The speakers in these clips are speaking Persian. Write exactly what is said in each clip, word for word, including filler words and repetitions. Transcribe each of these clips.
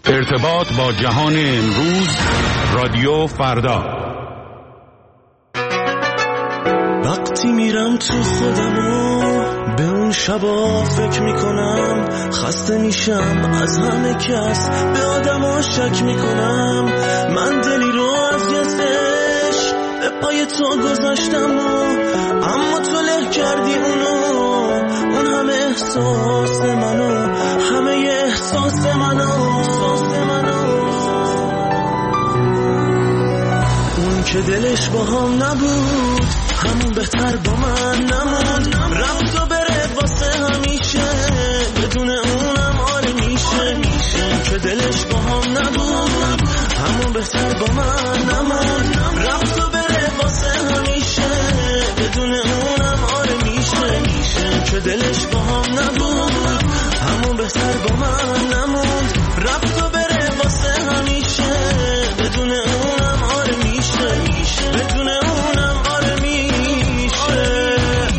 ارتباط با جهان امروز، رادیو فردا. وقتی میرم تو خودمو به اون شبا فکر میکنم، خسته میشم از همه کس، به آدما شک میکنم. من دلی رو از یزش به پای تو گذاشتم و اما تو له کردی اونو، اون همه احساس منو، همه احساس منو، احساس منو. اون که دلش با هم نبود همون بهتر با من نموند، رفت و بره واسه همیشه، بدون اونم آره میشه. اون که دلش با هم نبود همون بهتر با من نموند، رفت و بره واسه همیشه، بدون اونم آره میشه. اون که دلش با هم نبود همون بهتر با من نموند، رفت و بره واسه همیشه، بدون اونم آره میشه، بدون اونم آره میشه.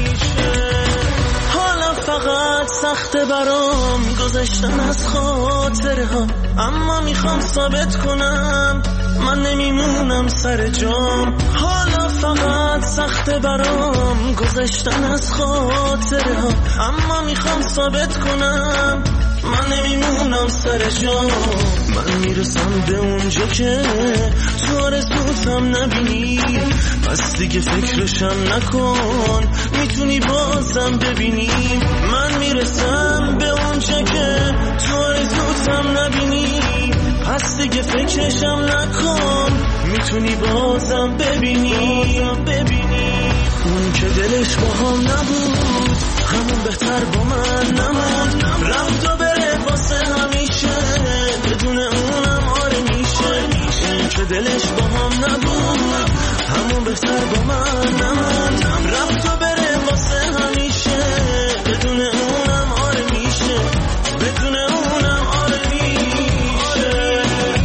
حالا فقط سخته برام گذشتن از خاطره ها، اما میخوام ثابت کنم من نمیمونم سر جام. حالا فقط سخته برام گذشتن از خاطره ها، اما میخوام ثابت کنم من نمیمونم سر جام. من میرسم به اونجا که تو آرزوتم نبینی، پس دیگه فکرشم نکن، میتونی بازم ببینی. من میرسم به اونجا که تو آرزوتم نبینی، پس دیگه فکرشم نکن، میتونی بازم ببینی. اون که دلش با هم نبود همون بهتر با من نموند، رفت و بره واسه همیشه، بدون اونم آره میشه. اون که دلش با هم نبود همون بهتر با من نموند، رفت و بره واسه همیشه، بدون اونم آره میشه، بدون اونم آره میشه.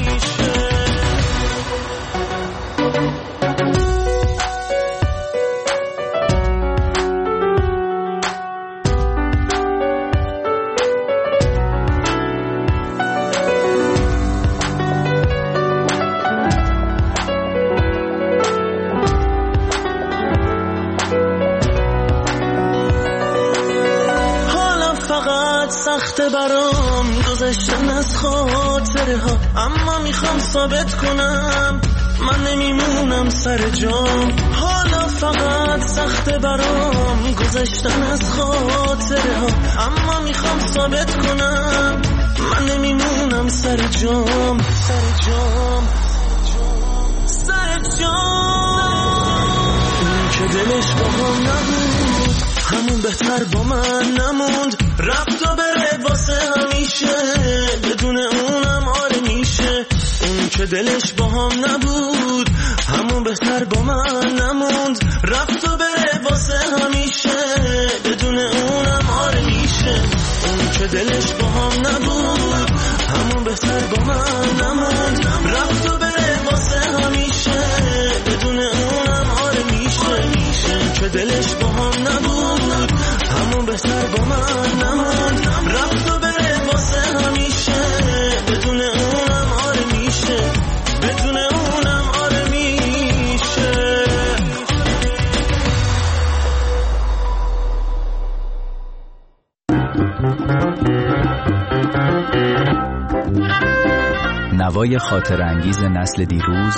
سخته برام گذشتن از خاطره ها، اما میخوام ثابت کنم من نمیمونم سر جام. حالا فقط سخته برام گذشتن از خاطره ها، اما میخوام ثابت کنم من نمیمونم سر جام، سر جام، سر جام. اون که دلش با هم نبود همون بهتر با من نموند، رفت و بره واسه همیشه، بدون اونم آره میشه. اون که دلش با هم نبود همون بهتر با من نموند، رفت و بره واسه همیشه، بدون اونم آره میشه. اون که دلش با هم نبود همون بهتر با من نموند، رفت و بره واسه همیشه، بدون اونم آره میشه. اون که دلش با هم نبود همون بهتر با من نموند، رفت و بره واسه همیشه، بدون اونم آره میشه، بدون اونم آره میشه. نوای خاطر انگیز نسل دیروز،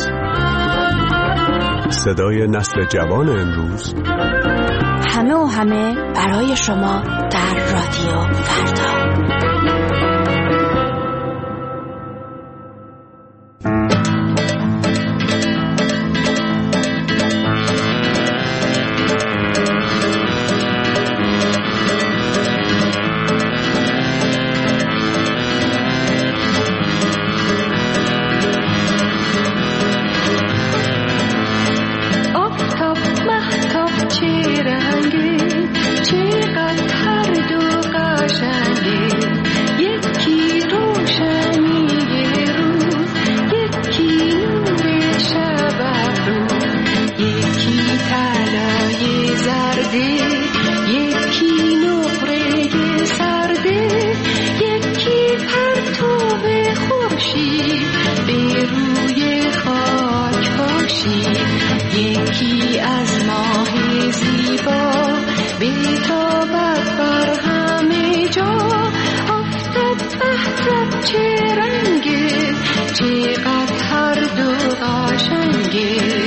صدای نسل جوان امروز، همه و همه برای شما در رادیو فردا. چقدر هر دو قشنگی چه رنگه، چقدر هر دو قشنگه.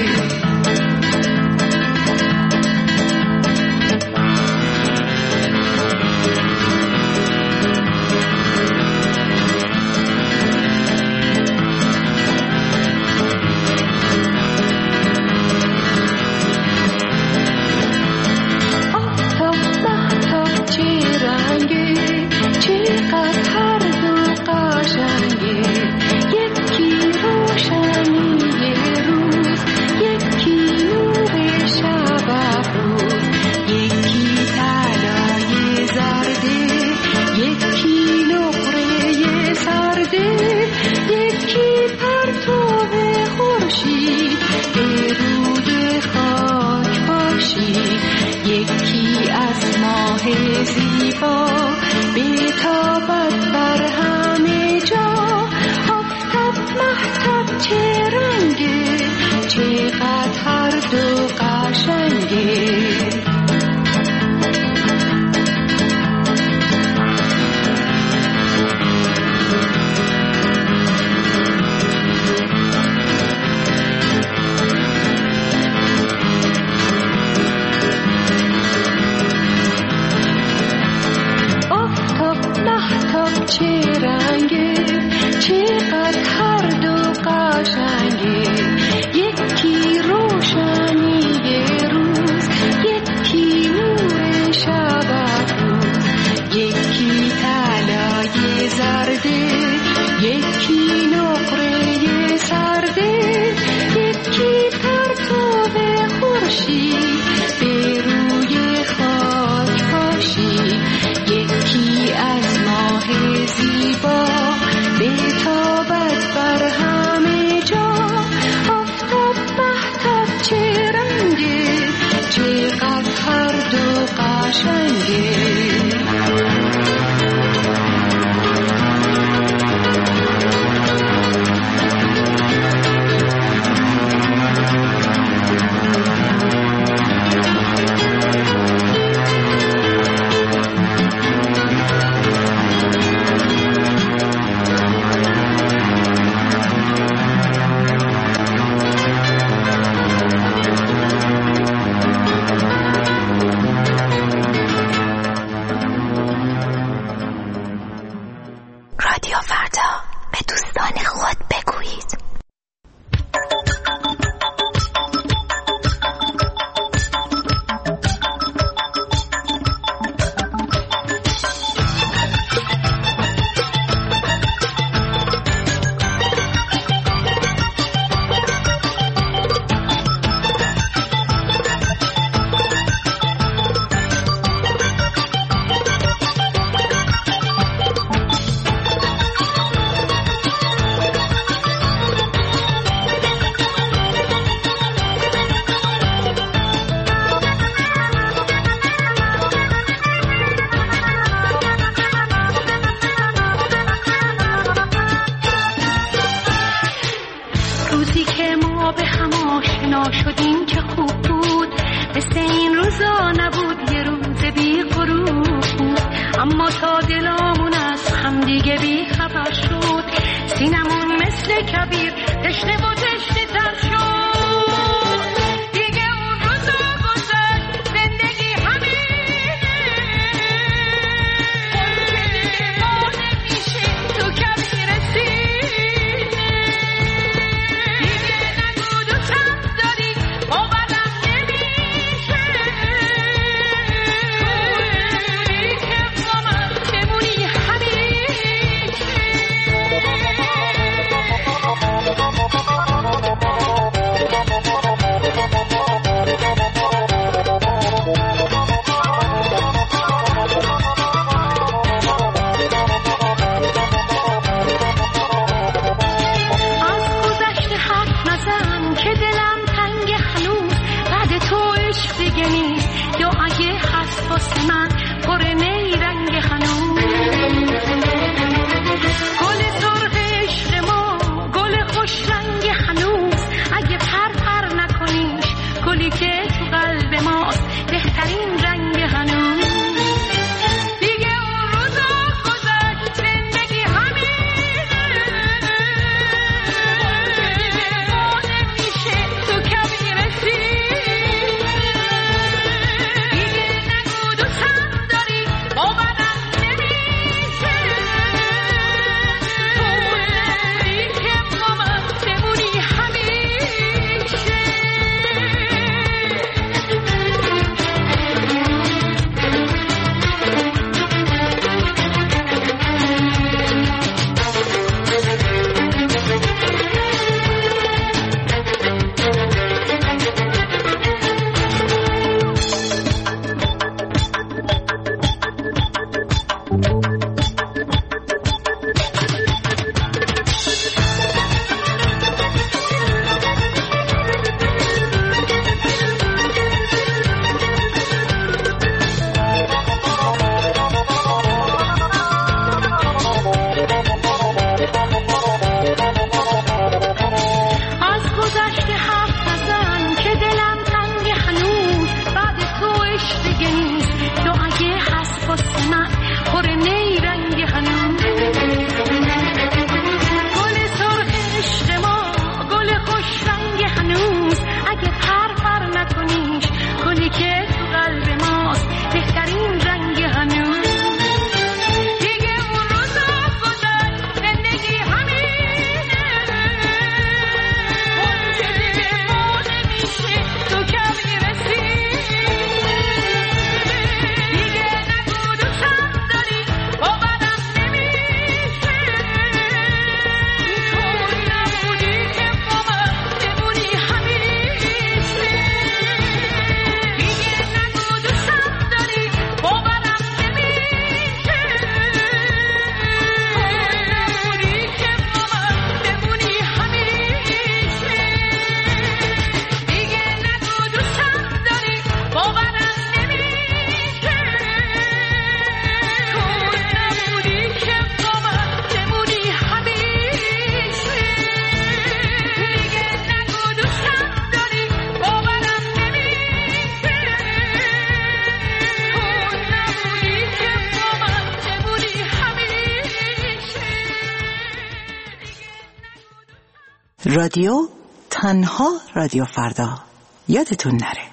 رادیو تنها رادیو فردا، یادتون نره.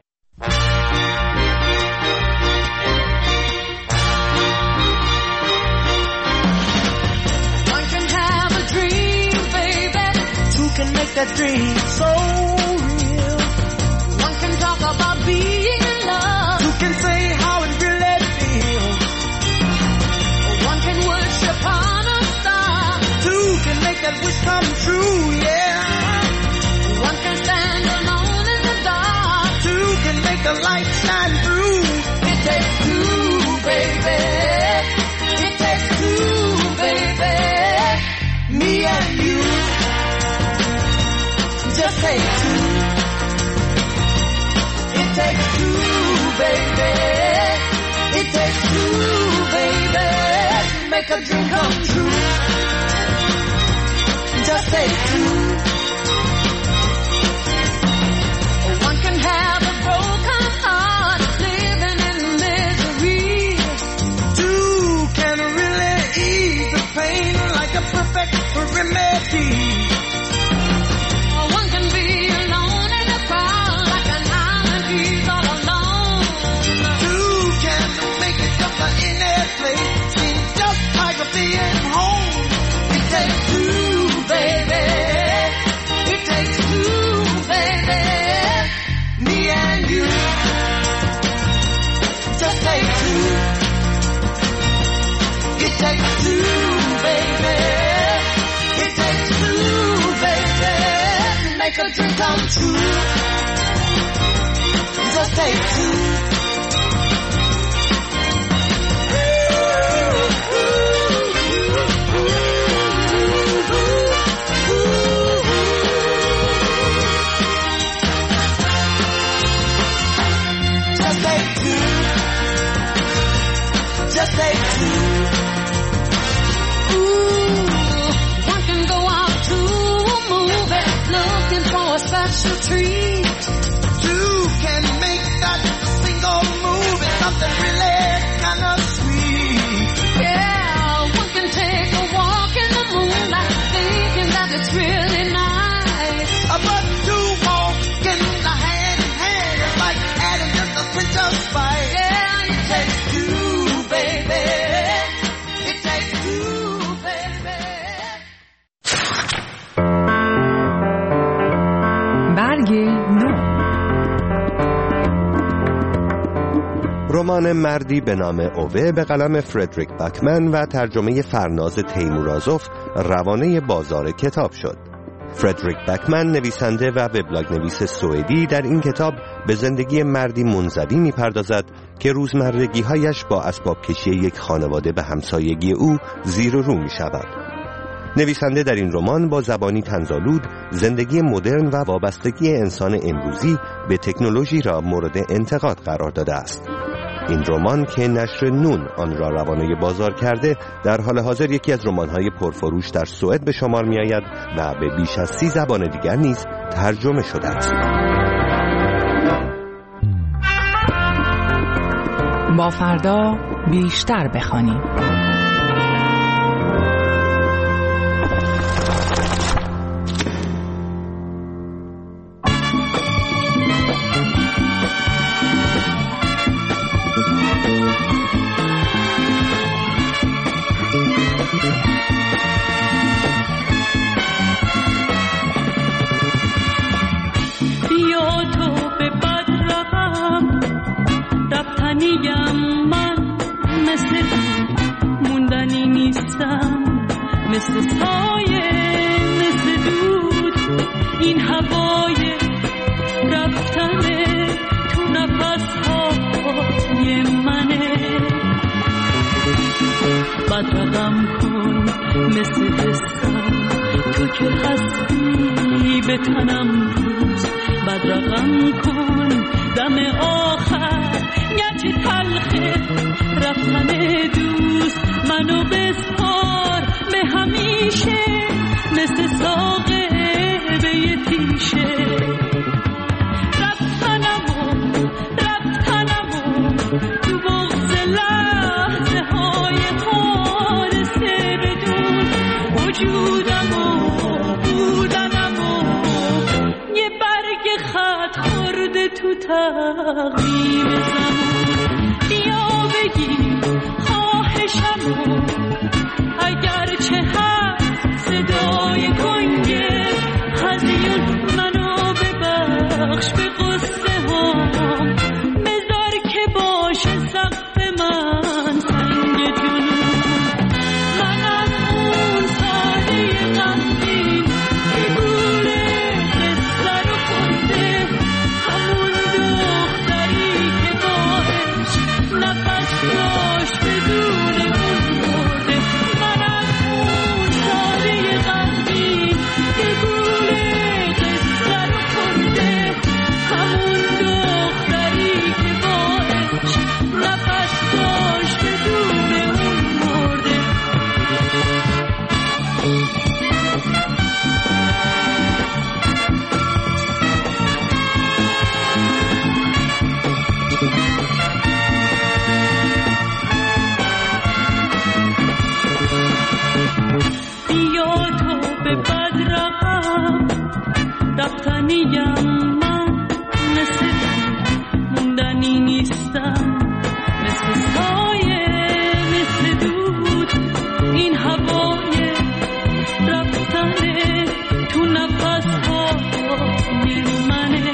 One can have a dream, baby. Two can make that dream so real. One can talk about being in love. Two can say how it really feels. One can worship on a star. Two can make that wish come true, yeah. One can stand alone in the dark. Two can make the light shine through. It takes two, baby. It takes two, baby. Me and you. Just take two. It takes two, baby. It takes two, baby. Make a dream come true. Just take two. One can have a broken heart, living in misery. Two can really ease the pain like a perfect remedy. One can be alone in a crowd like an island, he's all alone. Two can make it just like any place, seem just like a being home. It takes two, baby. It takes two, baby. Me and you. Just take two. It takes two, baby. It takes two, baby. Make a dream come true. Just take two. Just take two. Ooh, one can go out to a movie looking for a special treat. Two can make that single movie something really kind of sweet. Yeah, one can take a walk in the moonlight thinking that it's really nice. But two walking the hand in hand is like adding just a pinch of spice. Yeah, it takes two. برگ نو. رمان مردی به نام اوه به قلم فردریک بکمن و ترجمه فرناز تیمورازوف روانه بازار کتاب شد. فردریک بکمن نویسنده و وبلاگ نویس سوئدی در این کتاب به زندگی مردی منزوی می‌پردازد که روزمرگی‌هایش با اسباب کشی یک خانواده به همسایگی او زیر و رو می‌شود. نویسنده در این رمان با زبانی طنزآلود زندگی مدرن و وابستگی انسان امروزی به تکنولوژی را مورد انتقاد قرار داده است. این رمان که نشر نون آن را روانه بازار کرده، در حال حاضر یکی از رمان‌های پرفروش در سوئد به شمار می‌آید و به بیش از سی زبان دیگر نیز ترجمه شده است. با فردا بیشتر بخوانیم. مثل سایه مثل دود این هوای رفتنه تو نفسهای منه بدرقم کن مثل دستم تو که هستی به تنم روز بدرقم کن دم آخر گرچه تلخه رفتن دوست منو بسپار به همیشه مثل ساقه به یه تیشه رفتنمو رفتنمو تو بغض لحظه های خالصه بدون وجودمو بودنم تقویم زمان. بیا بگیر خواهشمو اگر چه هست صدای گنگه هزیون منو ببخش به قصه هم بذار که باشه سقف من سنگ جنون. منم اون ساده غمگین که گوله قصه رو خونده همون دختری که باهش نفس داشت بدون اون مرده. منم اون ساده غمگین که گوله قصه رو خونده همون دختری که باهش نفس داشت بدون اون مرده. بیا تو به بد رقم رفتنیم من مثل موندنی نیستم مثل سایه مثل دود این هوای رفتنه تو نفس ها منه.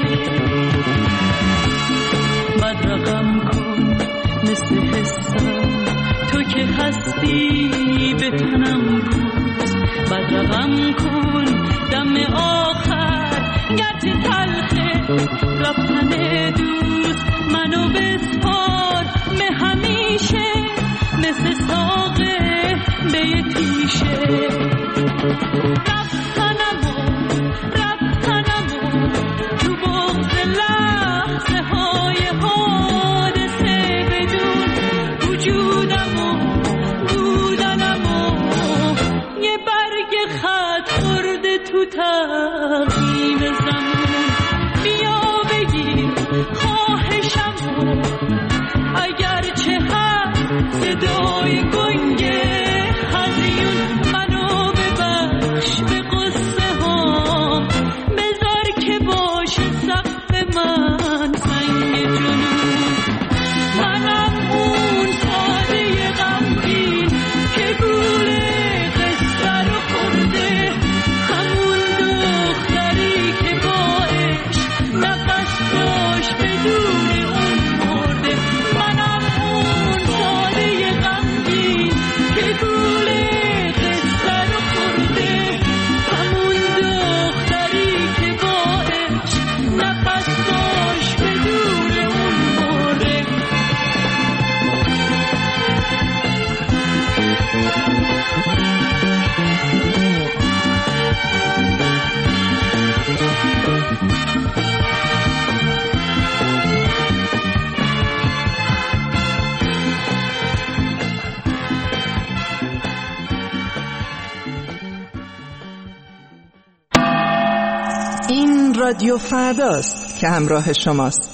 بد رقم کن مثل حسم تو که هستی به تنم روز. بد رقم کن دم آخر گرچه تلخه رفتن دوست منو بسپار به همیشه مثل ساقه به یه تیشه. رفتنمو رفتنمو تو بغض لحظه های حادثه بدون وجودمو بودنمو یه برگ خط خورده تو تقویم زمان. بیا بگیر خواهشمو اگر چه هست صدای گنگه هزیون منو ببخش به قصه ها بذار که باشه سقف من سنگ جنون. منم اون ساده غمگین که گوله قصه رو خورده همون دختری که باش نفس داشت بدون اون مرده. منم اون ساده غمگین که گوله قصه رو خورده همون دختری که باش نفس داشت بدون اون مرده. این رادیو فرداست که همراه شماست.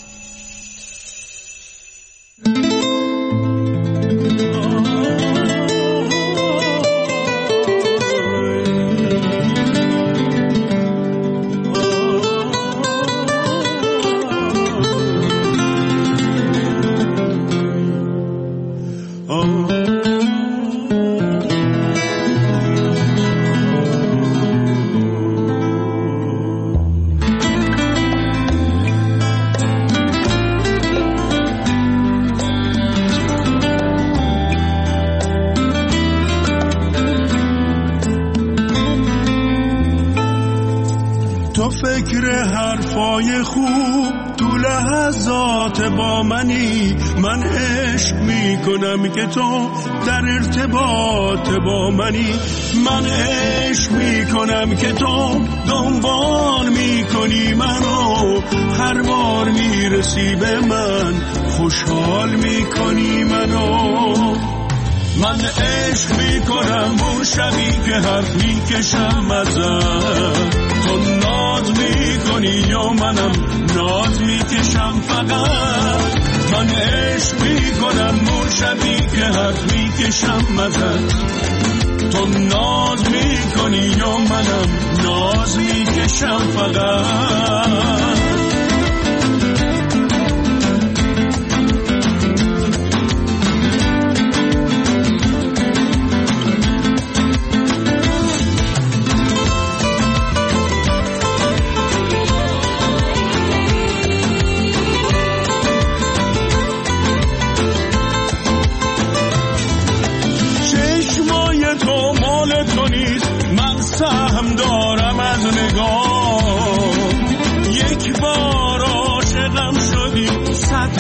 تو فکر حرفای خوب تو لحظات با منی. من عشق میکنم که تو در ارتباط با منی. من عشق میکنم که تو دنبال میکنی منو. هر بار میرسی به من خوشحال میکنی منو. من عشق میکنم اون شبی که حرف میکشم ازت. تو ناز میکنی یا منم ناز میکشم فقط. من عشق میکنم اون شبی که حرف میکشم ازت. تو ناز میکنی یا منم ناز میکشم فقط.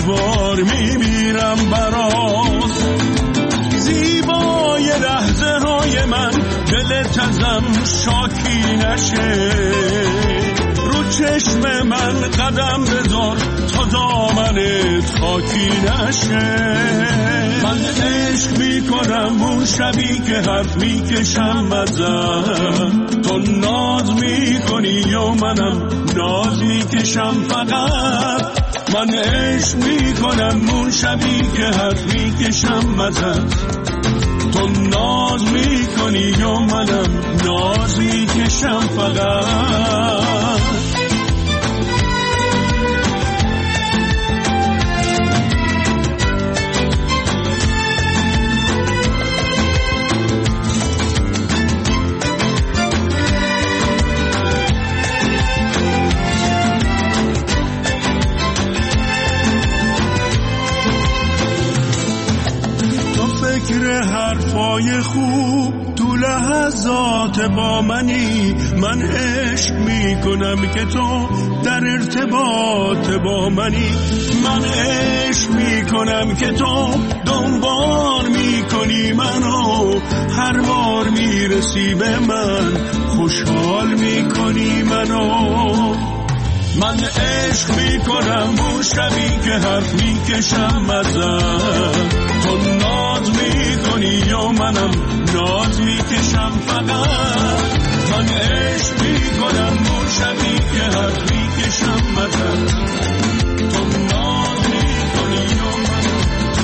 بار میمیرم براز. زیبای لحظه های من دلت ازم شاکی نشه، رو چشم من قدم بذار تا دامنت خاکی نشه. من عشق میکنم اون شبی که حرف میکشم ازم، تو ناز میکنی و منم ناز میکشم فقط. من عشق میکنم اون شبی که حرف میکشم ازم، تو ناز میکنی و منم ناز میکشم فقط. فکر حرفای خوب تو لحظات با منی، من عشق میکنم که تو در ارتباط با منی. من عشق میکنم که تو دنبال میکنی منو، هر بار میرسی به من خوشحال میکنی منو. من عشق میکنم اون شبی که حرف میکشم ازم، تو ناز میکنی و منم ناز میکشم فقط. من عشق میکنم اون شبی که حرف میکشم ازم، تو ناز میکنی و منم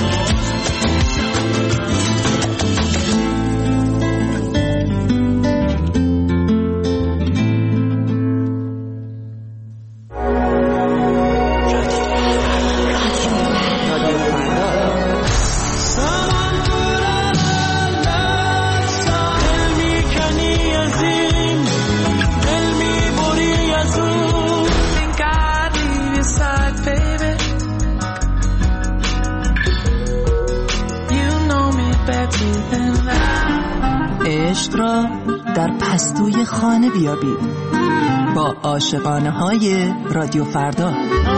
عشق را در پستوی خانه بیابید با عاشقانه های رادیو فردا.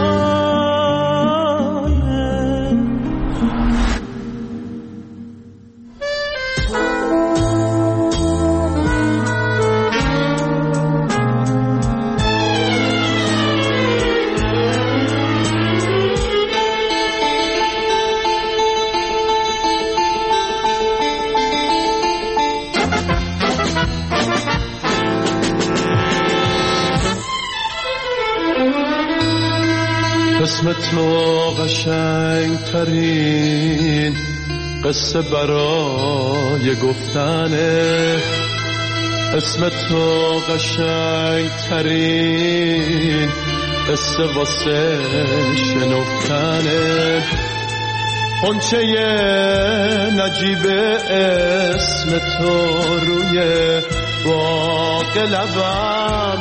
اسم تو قشنگ ترین قصه برای گفتنه، اسم تو قشنگ ترین قصه واسه شنفتنه. قنچه نجیب اسم تو روی باغ لبم،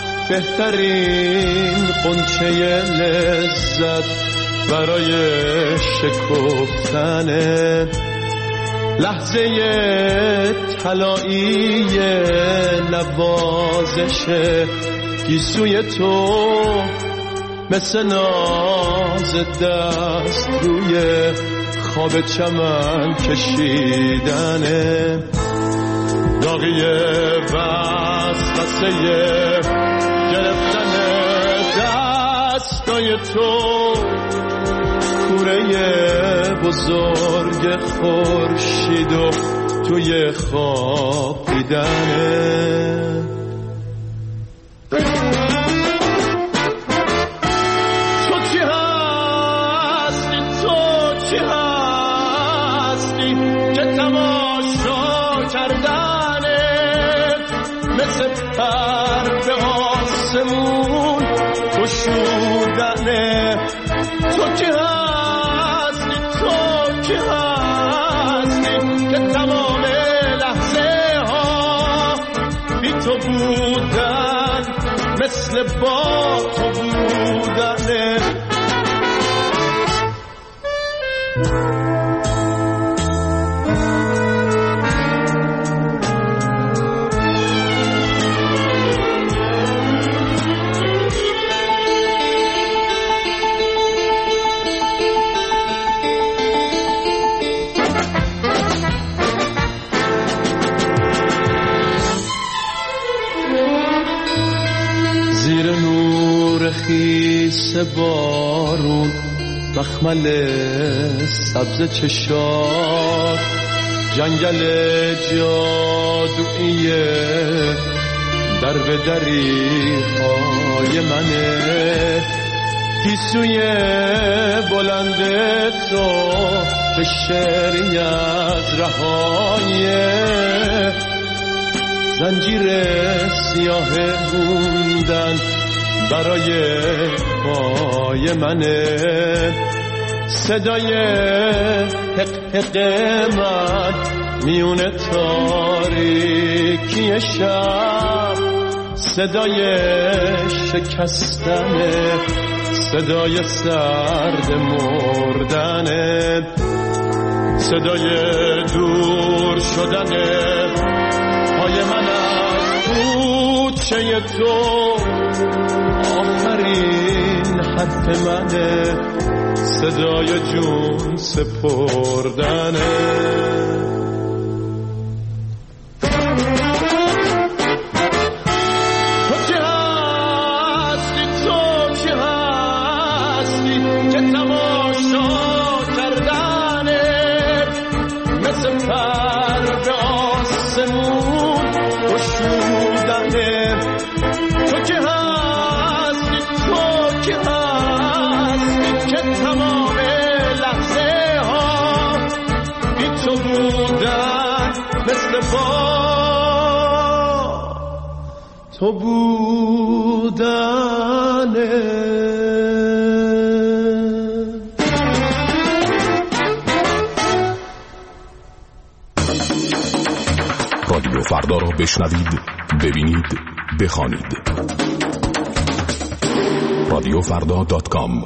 بهترین قنچه لذت برای شکفتنه. لحظه طلایی نوازش گیسوی تو، مثل ناز دست روی خواب چمن کشیدنه. داغی وسوسه گرفتن دستای تو، کوره بزرگ خورشید و توی خواب دیدنه. تو چی هستی، تو چی هستی که تماشا کردنت مثل پر به آسمون گشودنه. تو کی هستی، تو کی هستی که تمام لحظه ها بی تو بودن مثل با تو بودنه. مثل بارون مخمل سبز چشات جنگل جادویی در به دری های منه گیسوی بلند تو که شعری از رهای زنجیر سیاه موندن برای پای منه صدای حق حق من میون تاریکی شب صدای شکستن صدای سرد مردن صدای دور شدن پای من از کوچه تو آخرین حرف منه صدای جون سپردنه تو بودنه رادیو فردا را بشنوید، ببینید، بخوانید. رادیو فردا دات کام.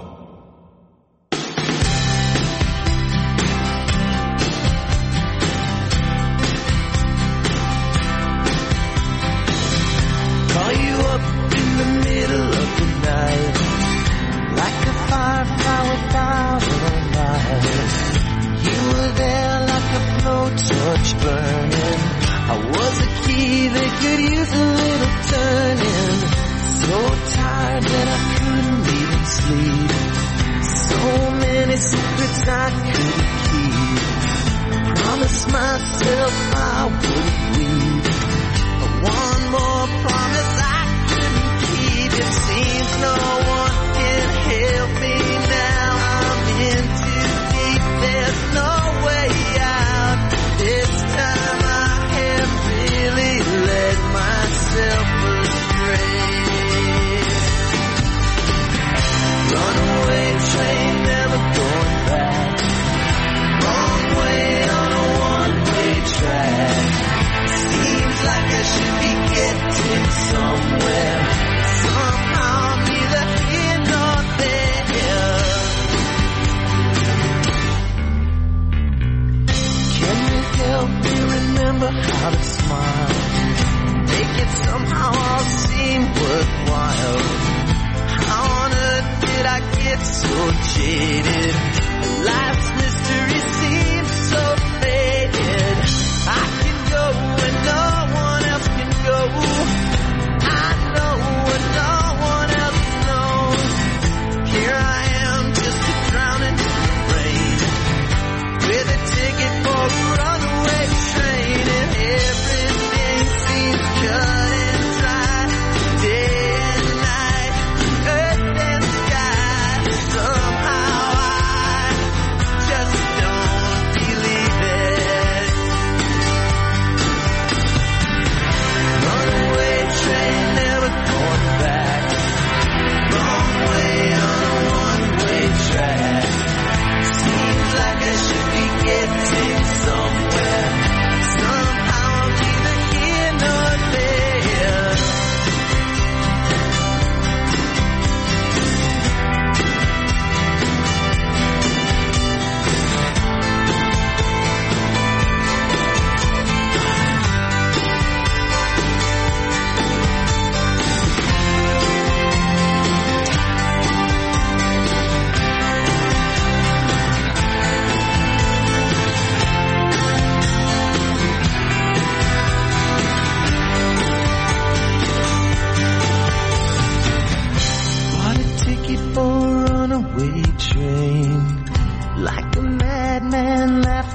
Somehow I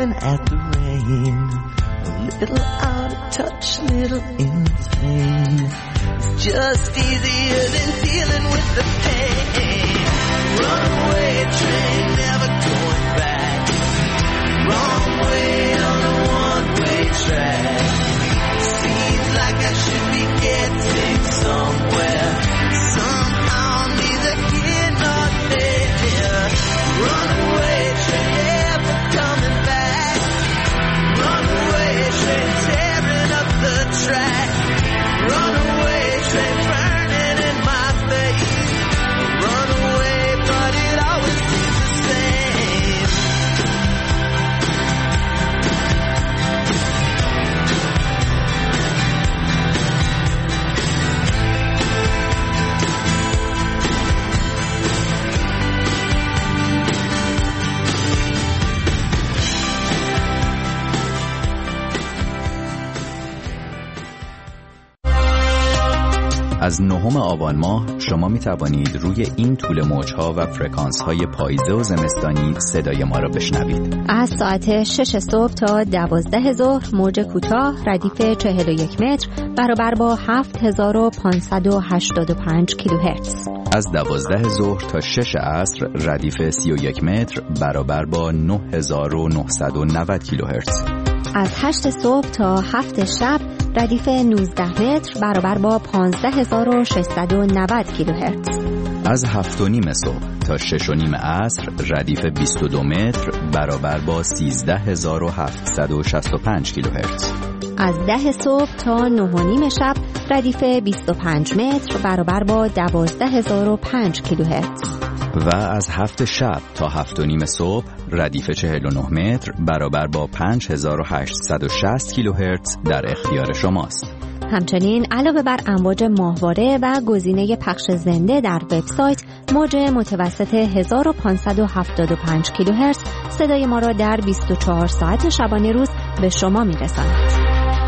laughing at the rain, a little out of touch, little insane. It's just easier than dealing with the pain. Runaway train, never going back. Wrong way on a one-way track. Seems like I should be getting somewhere. Somehow neither here nor there. Runaway train, never coming back. Runaway train, tearing up the track. Runaway train, burning in my face. Runaway, but it always seems the same. از نهم آبان ماه شما می توانید روی این طول موجها و فرکانس های پاییزه و زمستانی صدای ما را بشنوید. از ساعت شش صبح تا دوازده ظهر موج کوتاه ردیف چهل و یک متر برابر با هفت هزار و پانصد و هشتاد و پنج کیلوهرتز. از دوازده ظهر تا شش عصر ردیف سی و یک متر برابر با نه هزار و نهصد و نود کیلوهرتز. از هشت صبح تا هفت شب ردیف نوزده متر برابر با پانزده هزار و ششصد و نود کیلوهرتز. از هفت و نیم صبح تا شش و نیم عصر ردیف بیست و دو متر برابر با سیزده هزار و هفتصد و شصت و پنج کیلوهرتز. از ده صبح تا نه و نیم شب ردیف بیست و پنج متر برابر با دوازده هزار و پنج کیلوهرتز. و از هفت شب تا هفت و نیم صبح ردیف چهل و نه متر برابر با پنج هزار و هشتصد و شصت کیلوهرتز در اختیار شماست. همچنین علاوه بر امواج ماهواره و گزینه پخش زنده در وبسایت، موج متوسط هزار و پانصد و هفتاد و پنج کیلوهرتز صدای ما را در بیست و چهار ساعت شبانه روز به شما می‌رساند.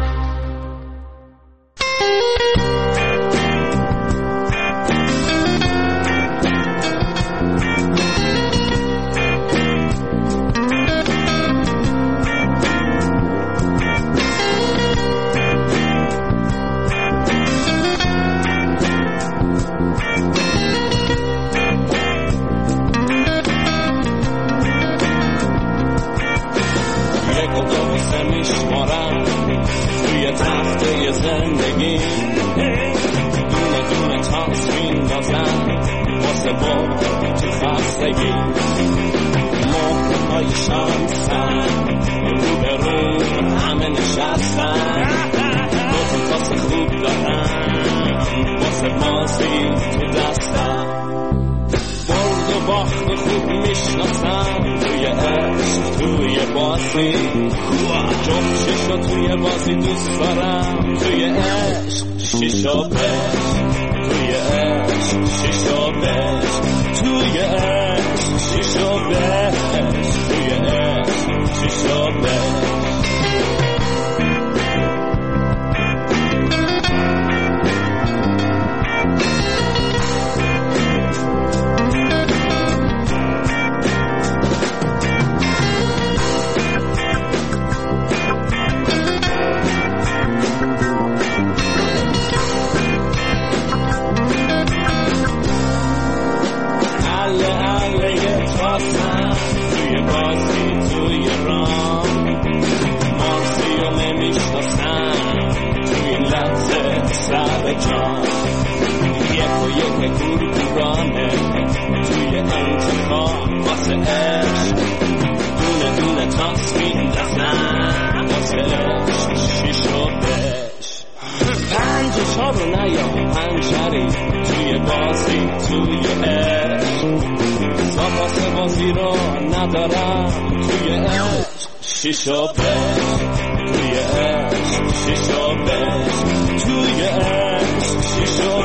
شیشا بش توی عشق شیشا بش توی عشق شیشا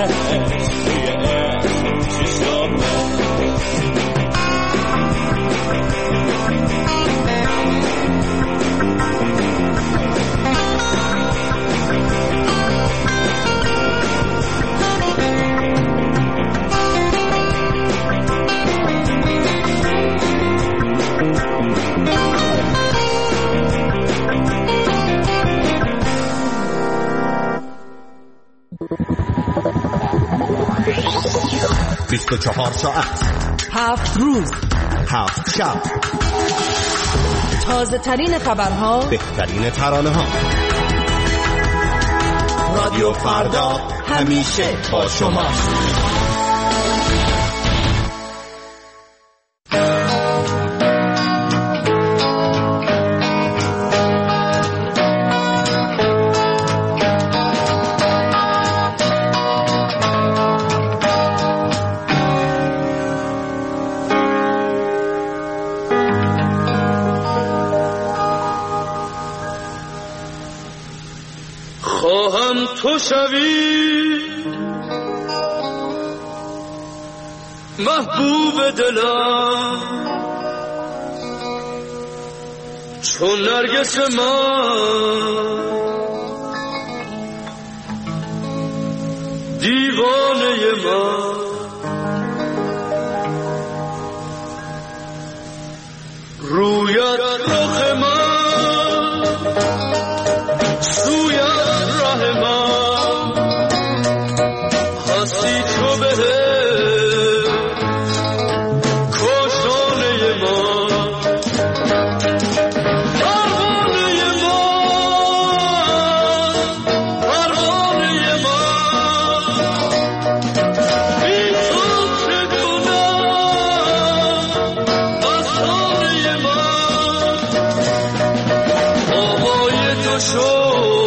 بش توی عشق شیشا بش بیست و چهار ساعت، هفت روز، هفت شب، تازه ترین خبرها، بهترین ترانه ها. رادیو فردا همیشه با شما. تو شوی محبوب دلم چون نرگس من، دیوانه من. رویت رخ من، سویت ره من، هستی تو به کاشانه من، پروانه من، پروانه من. بی تو چه کنم افسانه من، آوای تو شد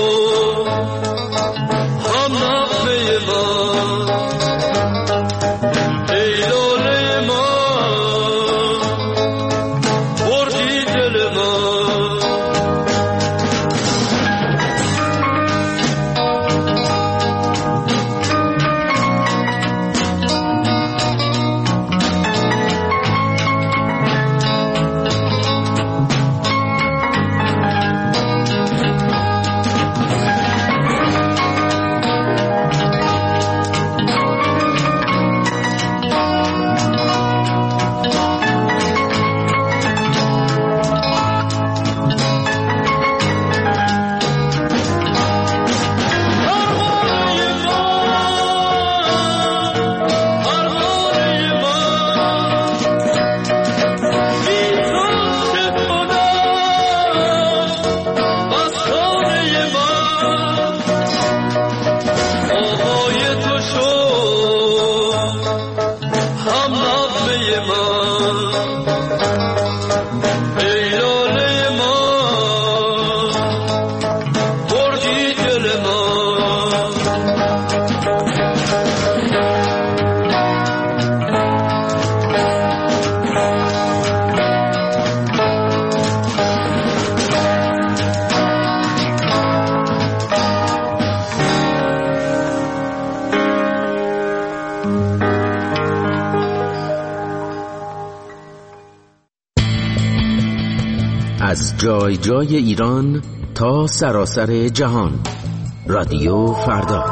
از جای جای ایران تا سراسر جهان، رادیو فردا.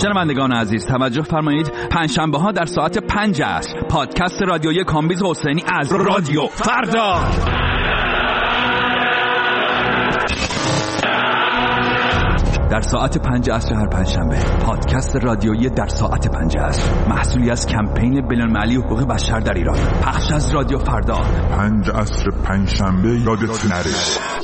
شنوندگان عزیز توجه فرمایید، پنجشنبه ها در ساعت پنج عصر پادکست رادیویی کامبیز حسینی از رادیو فردا. در ساعت پنج عصر هر پنجشنبه پادکست رادیویی در ساعت پنج عصر، محصولی از کمپین بین‌المللی حقوق بشر در ایران، پخش از رادیو فردا. پنج عصر پنجشنبه یادت نره.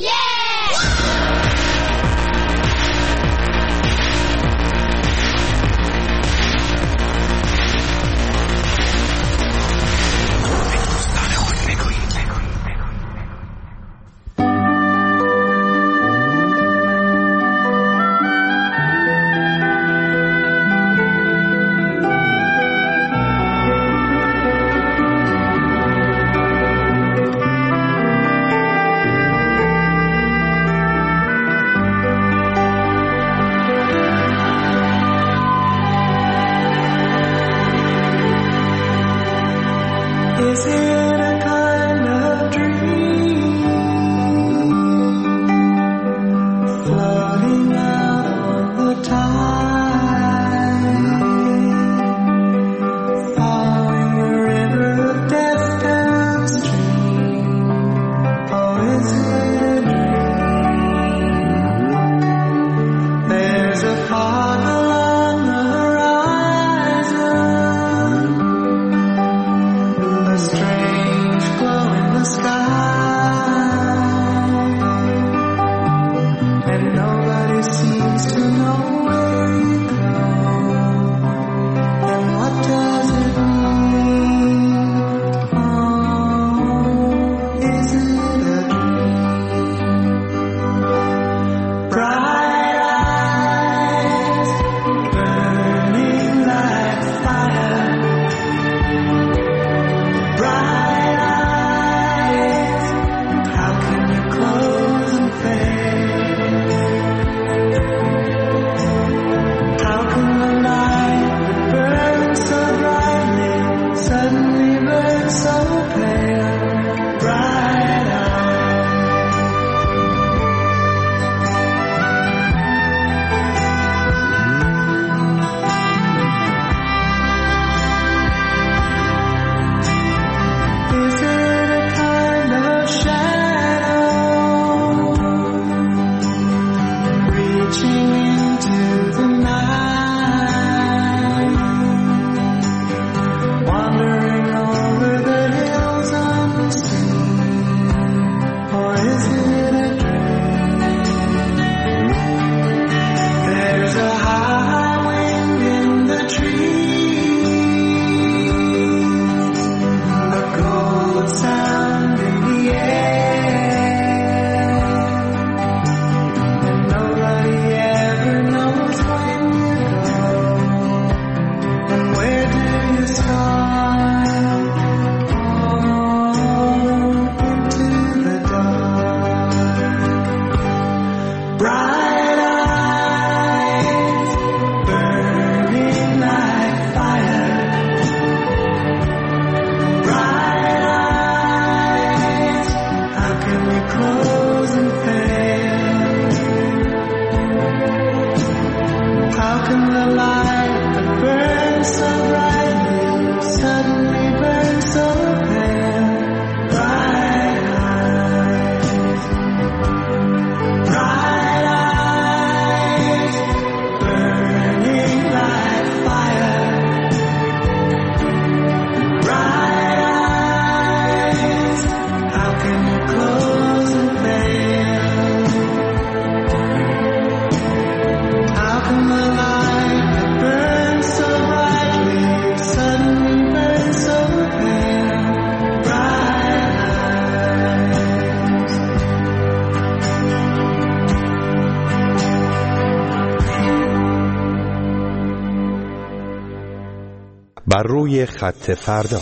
بر روی خط فردا.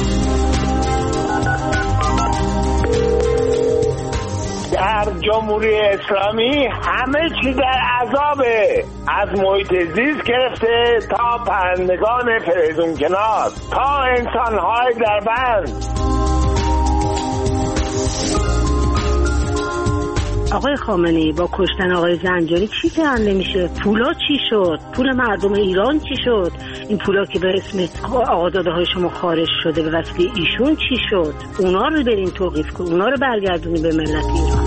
در جمهوری اسلامی همه چی در عذابه، از محیط زیست گرفته تا پرندگان فریزون کنار تا انسان‌های در بند. آقای خامنه‌ای با کشتن آقای زنجانی چی کار نمیشه؟ پولا چی شد؟ پول مردم ایران چی شد؟ این پولا که به اسم آقازاده های شما خارج شده به وسیله ایشون چی شد؟ اونا رو برین توقیف کن، اونا رو برگردونی به ملت ایران.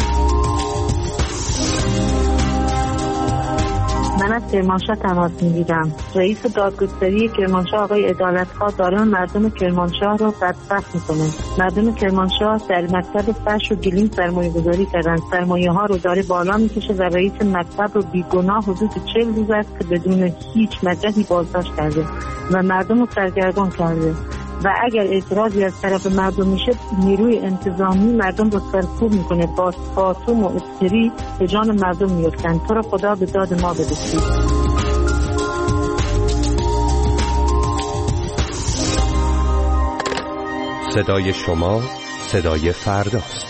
من از کرمانشاه تماس میگیرم. رئیس دادگستری کرمانشاه آقای عدالت‌خواه دارن مردم کرمانشاه رو بدبخت میکنه. مردم کرمانشاه در مکتب فش و گلیم سرمایه گذاری کردن. سرمایه ها رو داره بالا میکشه و رئیس مکتب رو بیگناه حدود چهل روز است که بدون هیچ مدرکی بازداشت کرده و مردم رو سرگردان کرده. و اگر اعتراضی از طرف مردم میشه، نیروی انتظامی مردم رو سرکوب میکنه، با خاصوم و استری به جان مردم میفتن. تو رو خدا به داد ما برسید. صدای شما صدای فرداست.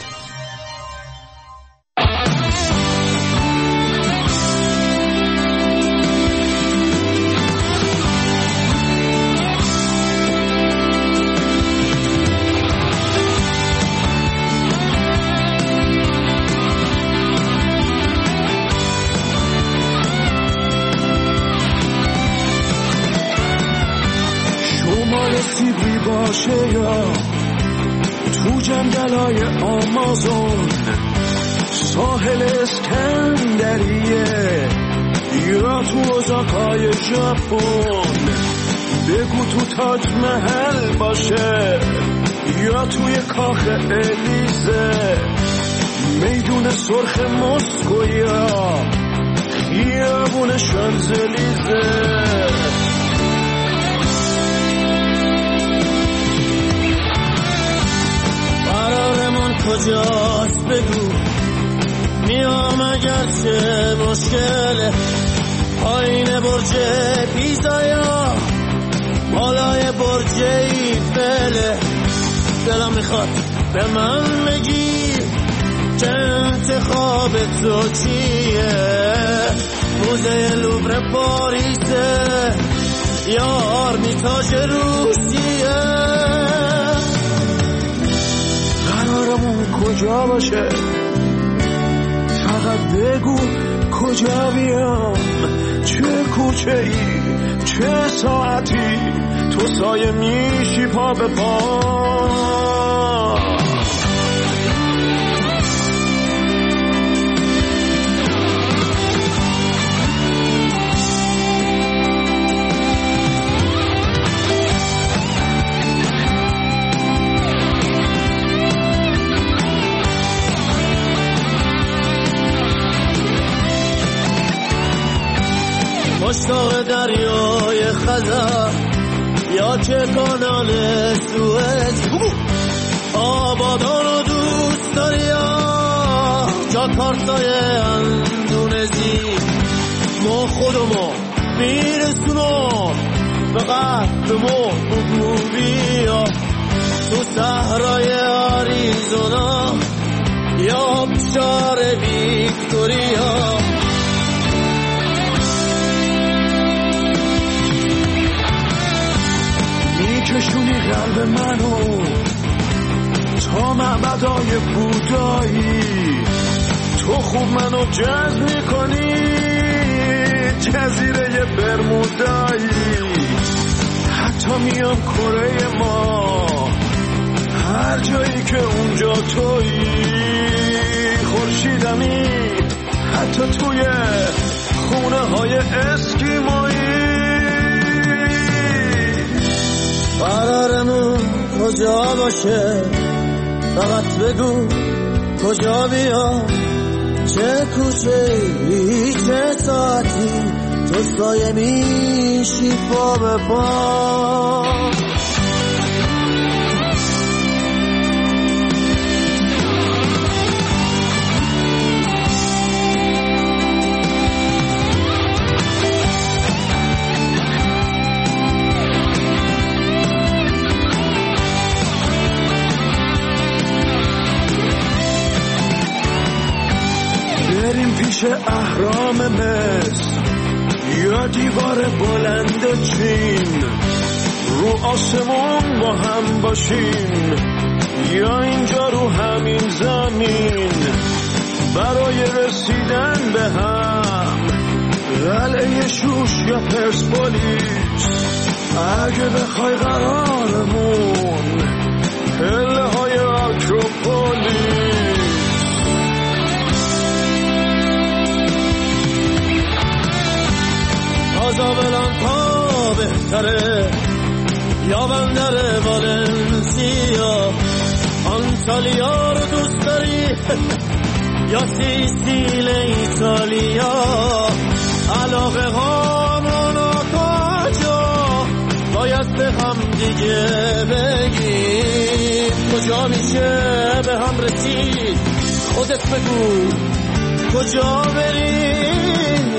باشه یا تو جنگلای آمازون، ساحل اسکندریه یا تو ازاکای ژاپن، بگو تو تاج محل باشه یا توی کاخ الیزه، میدون سرخ مسکو یا خیابون شانزلیزه. کجاست بگو، میام اگرچه مشکله، پایین برج پیزا یا بالای برج ایفله. دلم میخواد به من بگی که انتخاب تو چیه، موزه لوور پاریسه یا آرمیتاژ روسیه. قرارمون کجا باشه، فقط بگو کجا بیام، چه کوچه ای چه ساعتی تو سایه میشی پا به پا. مشتاق دریای خزر یا که کانال سوئد، آبادان رو دوست داری یا جاکارتای اندونزی، ما خودمو میرسونم به قهرمو بگو بیا تو صحرای آریزونا یا بشار ویکتوریا. میکشونی قلب منو تا معبدای بودایی، تو خوب منو جذب میکنی جزیره برمودایی، حتی میام کره ما هر جایی که اونجا تویی، خورشیدمی حتی توی خونه های اسکیمایی. قرارمون کجا باشه، فقط بگو کجا بیام، چه کوچه ای چه ساعتی تو سایه میشی پا به پا. پیش اهرام مصر یا دیوار بلند چین، رو آسمون با هم باشیم یا اینجا رو همین زمین، برای جوش یا پرسپولیس، اگه بخوای قرارمون پله های آکروپولیس. تازا بلان تا بهتره یا بندر والنسیا، آنتالیا رو دوست داری یا سیسیل ایتالیا، علاقه هامونو کجا باید به هم دیگه بگیم، کجا میشه به هم رسید خودت بگو کجا بریم،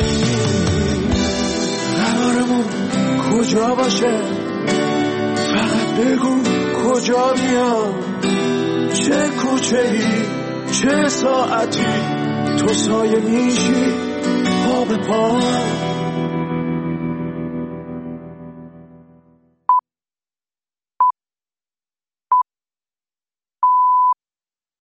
قرارمون کجا باشه فقط بگو کجا بیام، چه کوچه‌ای چه ساعتی تو سایه میشی پا به پا.